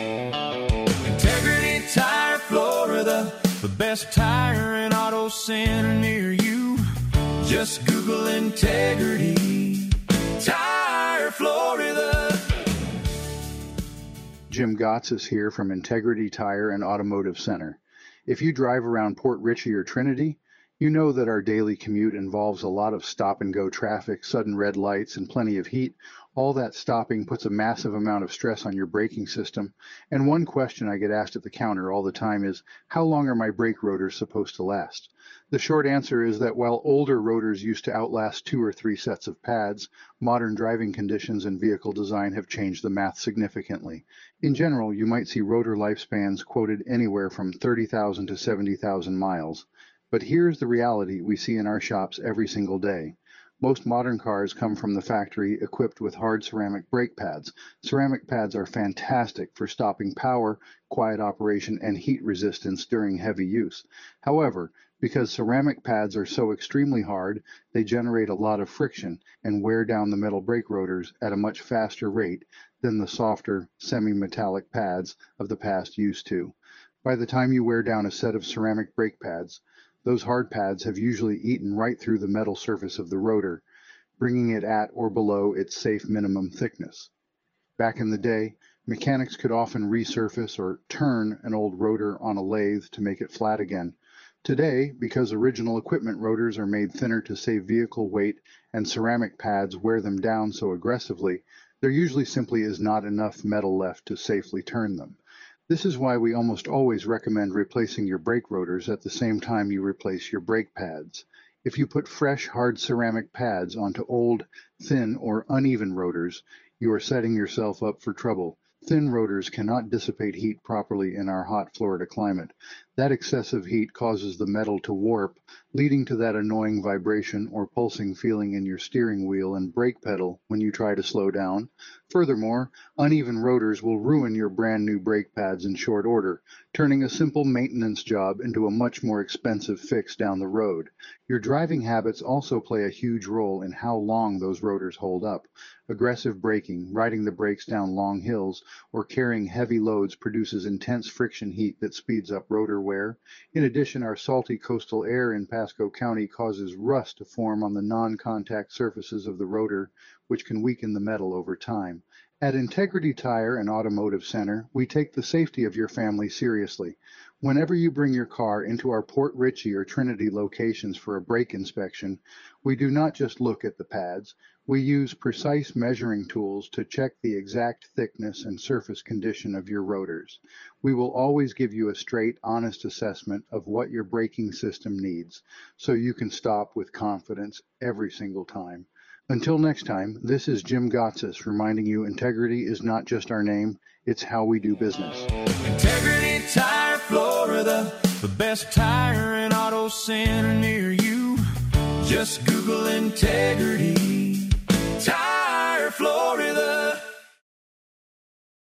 Integrity Tire Florida, the best tire and auto center near you. Just Google Integrity Tire Florida. Jim Gotsis here from Integrity Tire and Automotive Center. If you drive around Port Richey or Trinity, you know that our daily commute involves a lot of stop-and-go traffic, sudden red lights, and plenty of heat. All that stopping puts a massive amount of stress on your braking system. And one question I get asked at the counter all the time is, how long are my brake rotors supposed to last? The short answer is that while older rotors used to outlast 2 or 3 sets of pads, modern driving conditions and vehicle design have changed the math significantly. In general, you might see rotor lifespans quoted anywhere from 30,000 to 70,000 miles. But here's the reality we see in our shops every single day. Most modern cars come from the factory equipped with hard ceramic brake pads. Ceramic pads are fantastic for stopping power, quiet operation, and heat resistance during heavy use. However, because ceramic pads are so extremely hard, they generate a lot of friction and wear down the metal brake rotors at a much faster rate than the softer, semi-metallic pads of the past used to. By the time you wear down a set of ceramic brake pads, those hard pads have usually eaten right through the metal surface of the rotor, bringing it at or below its safe minimum thickness. Back in the day, mechanics could often resurface or turn an old rotor on a lathe to make it flat again. Today, because original equipment rotors are made thinner to save vehicle weight and ceramic pads wear them down so aggressively, there usually simply is not enough metal left to safely turn them. This is why we almost always recommend replacing your brake rotors at the same time you replace your brake pads. If you put fresh, hard ceramic pads onto old, thin, or uneven rotors, you are setting yourself up for trouble. Thin rotors cannot dissipate heat properly in our hot Florida climate. That excessive heat causes the metal to warp, leading to that annoying vibration or pulsing feeling in your steering wheel and brake pedal when you try to slow down. Furthermore, uneven rotors will ruin your brand new brake pads in short order, turning a simple maintenance job into a much more expensive fix down the road. Your driving habits also play a huge role in how long those rotors hold up. Aggressive braking, riding the brakes down long hills, or carrying heavy loads produces intense friction heat that speeds up rotor wear. In addition, our salty coastal air in Pasco County causes rust to form on the non-contact surfaces of the rotor, which can weaken the metal over time. At Integrity Tire and Automotive Center, we take the safety of your family seriously. Whenever you bring your car into our Port Richey or Trinity locations for a brake inspection, we do not just look at the pads. We use precise measuring tools to check the exact thickness and surface condition of your rotors. We will always give you a straight, honest assessment of what your braking system needs, so you can stop with confidence every single time. Until next time, this is Jim Gotsis reminding you integrity is not just our name, it's how we do business. Integrity Tire Florida, the best tire and auto center near you. Just Google Integrity Tire Florida.